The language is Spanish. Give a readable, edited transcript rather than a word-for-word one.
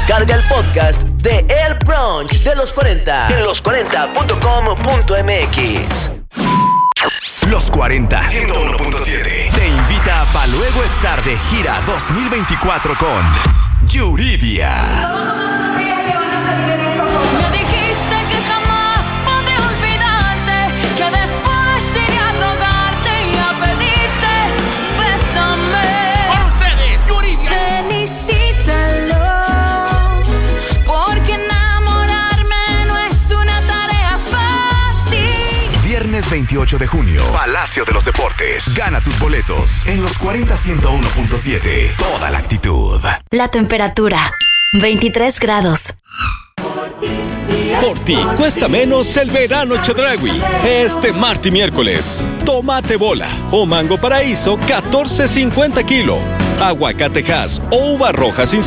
Descarga el podcast de El Brunch de los 40 en los40.com.mx. Los 40 101.7 te invita a Pa' Luego estar de gira 2024 con Yuridia. Me dijiste que jamás podré olvidarte, que después iré a rogarte y a pedirte, bésame. Con ustedes, Yuridia. Felicítalo, porque enamorarme no es una tarea fácil. Viernes 28 de junio, Palacio de los Deportes. Gana tus boletos en los 40 101.7. Toda la actitud. La temperatura, 23 grados. Por ti cuesta menos el verano Chedraui. Este martes y miércoles. Tomate bola o mango paraíso, $14.50 kilo. Aguacate Hass o uva roja sin